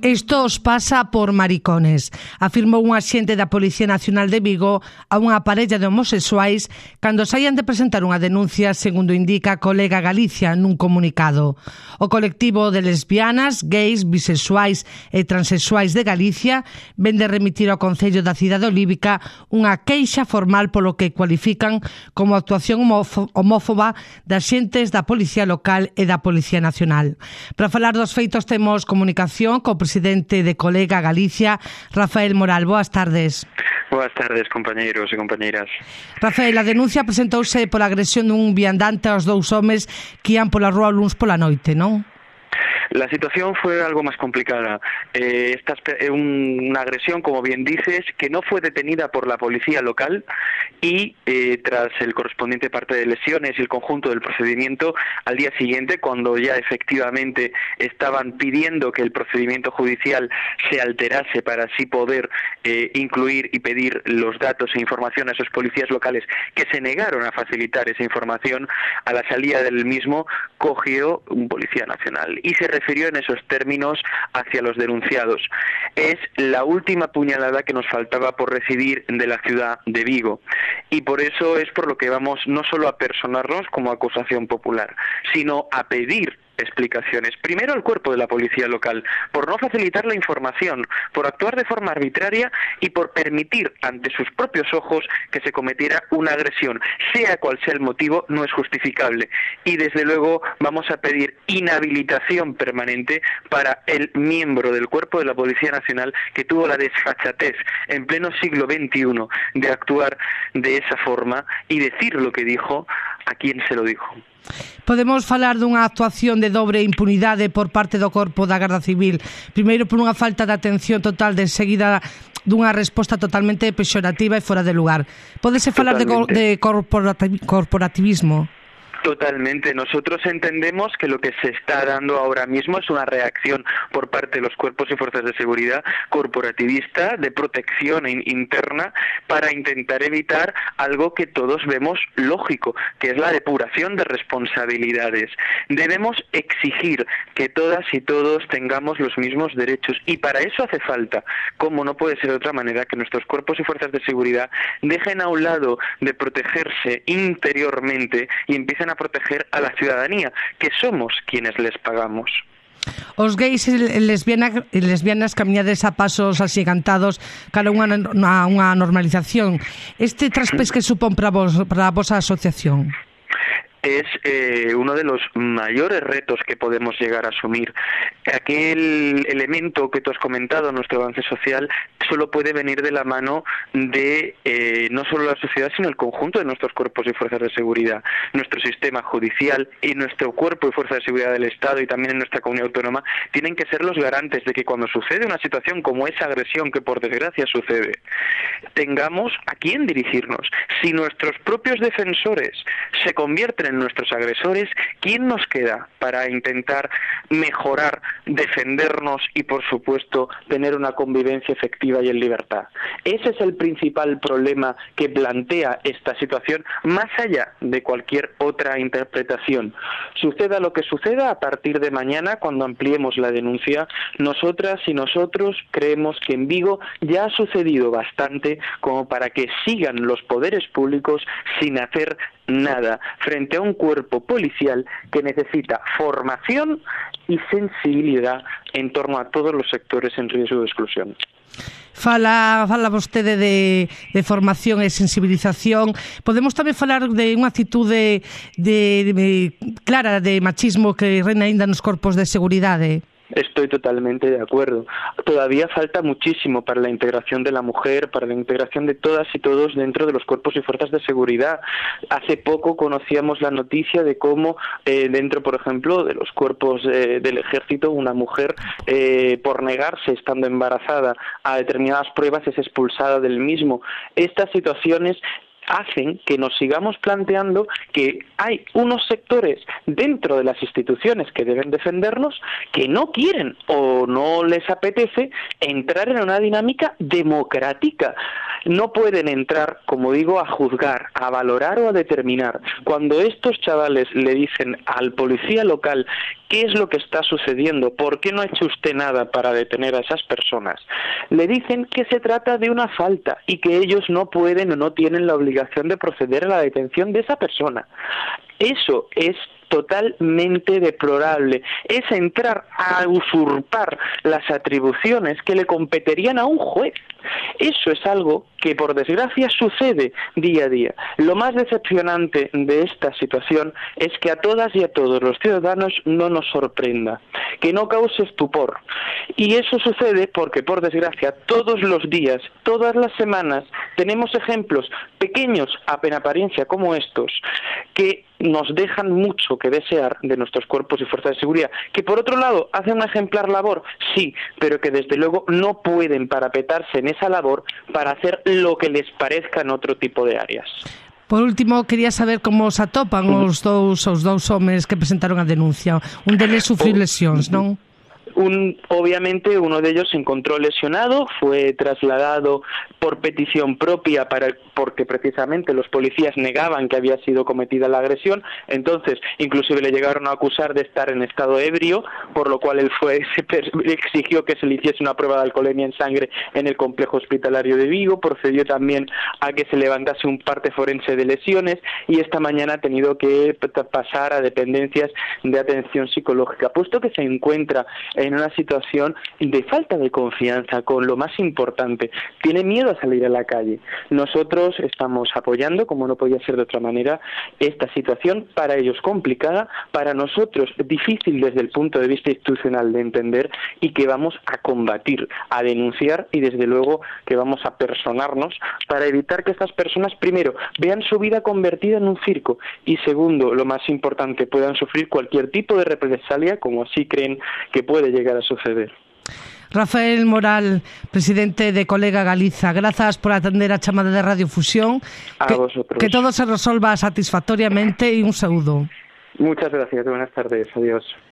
Isto os pasa por maricones, afirmou un axente da Policía Nacional de Vigo a unha parella de homosexuais cando saían de presentar unha denuncia, segundo indica a Colega Galicia nun comunicado. O colectivo de lesbianas, gays, bisexuais e transexuais de Galicia ven de remitir ao Concello da Cidade Olívica unha queixa formal polo que cualifican como actuación homófoba das xentes da Policía Local e da Policía Nacional. Para falar dos feitos temos comunicación co presidente de Colega Galicia, Rafael Moral. Boas tardes. Boas tardes, compañeiros e compañeiras. Rafael, a denuncia presentouse pola agresión dun viandante aos dous homes que ian pola rúa luns pola noite, non? La situación fue algo más complicada. Esta es una agresión, como bien dices, que no fue detenida por la policía local y tras el correspondiente parte de lesiones y el conjunto del procedimiento, al día siguiente, cuando ya efectivamente estaban pidiendo que el procedimiento judicial se alterase para así poder incluir y pedir los datos e información a esos policías locales que se negaron a facilitar esa información, a la salida del mismo cogió un policía nacional y se refirió en esos términos hacia los denunciados. Es la última puñalada que nos faltaba por recibir de la ciudad de Vigo y por eso es por lo que vamos no solo a personarnos como acusación popular, sino a pedir explicaciones. Primero al cuerpo de la policía local, por no facilitar la información, por actuar de forma arbitraria y por permitir ante sus propios ojos que se cometiera una agresión. Sea cual sea el motivo, no es justificable. Y desde luego vamos a pedir inhabilitación permanente para el miembro del cuerpo de la Policía Nacional que tuvo la desfachatez en pleno siglo XXI de actuar de esa forma y decir lo que dijo a quien se lo dijo. Podemos falar dunha actuación de dobre impunidade por parte do Corpo da Garda Civil, primeiro por unha falta de atención total, de seguida dunha resposta totalmente pexorativa e fora de lugar. Pódese falar de corporativismo? Totalmente. Nosotros entendemos que lo que se está dando ahora mismo es una reacción por parte de los cuerpos y fuerzas de seguridad corporativista, de protección interna, para intentar evitar algo que todos vemos lógico, que es la depuración de responsabilidades. Debemos exigir que todas y todos tengamos los mismos derechos y para eso hace falta, como no puede ser de otra manera, que nuestros cuerpos y fuerzas de seguridad dejen a un lado de protegerse interiormente y empiecen a proteger a la ciudadanía, que somos quienes les pagamos. Os gays e lesbianas camiñades a pasos axigantados cara a unha normalización. Este traspés que supón para a vosa asociación? Es uno de los mayores retos que podemos llegar a asumir. Aquel elemento que tú has comentado, nuestro avance social, solo puede venir de la mano de no solo la sociedad, sino el conjunto de nuestros cuerpos y fuerzas de seguridad. Nuestro sistema judicial y nuestro cuerpo y fuerza de seguridad del Estado y también en nuestra comunidad autónoma tienen que ser los garantes de que cuando sucede una situación como esa agresión que por desgracia sucede, tengamos a quién dirigirnos. Si nuestros propios defensores se convierten en nuestros agresores, ¿quién nos queda para intentar mejorar, defendernos y, por supuesto, tener una convivencia efectiva y en libertad? Ese es el principal problema que plantea esta situación, más allá de cualquier otra interpretación. Suceda lo que suceda, a partir de mañana, cuando ampliemos la denuncia, nosotras y nosotros creemos que en Vigo ya ha sucedido bastante como para que sigan los poderes públicos sin hacer nada frente a un cuerpo policial que necesita formación y sensibilidad en torno a todos los sectores en riesgo de exclusión. Fala vostede de formación e sensibilización. Podemos tamén falar de unha actitude clara de machismo que reina ainda nos corpos de seguridade? Estoy totalmente de acuerdo. Todavía falta muchísimo para la integración de la mujer, para la integración de todas y todos dentro de los cuerpos y fuerzas de seguridad. Hace poco conocíamos la noticia de cómo dentro, por ejemplo, de los cuerpos del ejército, una mujer por negarse, estando embarazada, a determinadas pruebas es expulsada del mismo. Estas situaciones hacen que nos sigamos planteando que hay unos sectores dentro de las instituciones que deben defendernos que no quieren o no les apetece entrar en una dinámica democrática. no pueden entrar, como digo, a juzgar, a valorar o a determinar. Cuando estos chavales le dicen al policía local qué es lo que está sucediendo, por qué no ha hecho usted nada para detener a esas personas, le dicen que se trata de una falta y que ellos no pueden o no tienen la obligación de proceder a la detención de esa persona. Eso es totalmente deplorable, es entrar a usurpar las atribuciones que le competerían a un juez. Eso es algo que por desgracia sucede día a día. Lo más decepcionante de esta situación es que a todas y a todos los ciudadanos no nos sorprenda, que no cause estupor. Y eso sucede porque por desgracia todos los días, todas las semanas, tenemos ejemplos pequeños en apariencia como estos, que nos dejan mucho que desear de nuestros cuerpos y fuerzas de seguridad, que por otro lado hacen una ejemplar labor, sí, pero que desde luego no pueden parapetarse en esa labor para hacer lo que les parezca en otro tipo de áreas. Por último, quería saber como se atopan os dous homes que presentaron a denuncia. Un deles sufriu lesións, non? Obviamente uno de ellos se encontró lesionado, fue trasladado por petición propia porque precisamente los policías negaban que había sido cometida la agresión, entonces inclusive le llegaron a acusar de estar en estado ebrio, por lo cual él exigió que se le hiciese una prueba de alcoholemia en sangre en el complejo hospitalario de Vigo, procedió también a que se levantase un parte forense de lesiones y esta mañana ha tenido que pasar a dependencias de atención psicológica, puesto que se encuentra en una situación de falta de confianza con lo más importante, tiene miedo a salir a la calle. Nosotros estamos apoyando, como no podía ser de otra manera, esta situación, para ellos complicada, para nosotros difícil desde el punto de vista institucional de entender y que vamos a combatir, a denunciar y desde luego que vamos a personarnos para evitar que estas personas, primero, vean su vida convertida en un circo y segundo, lo más importante, puedan sufrir cualquier tipo de represalia como así creen que puede llegar a suceder. Rafael Moral, presidente de Colega Galiza, grazas por atender a chamada de Radiofusión. Que todo se resolva satisfactoriamente y un saúdo. Muchas gracias, buenas tardes, adiós.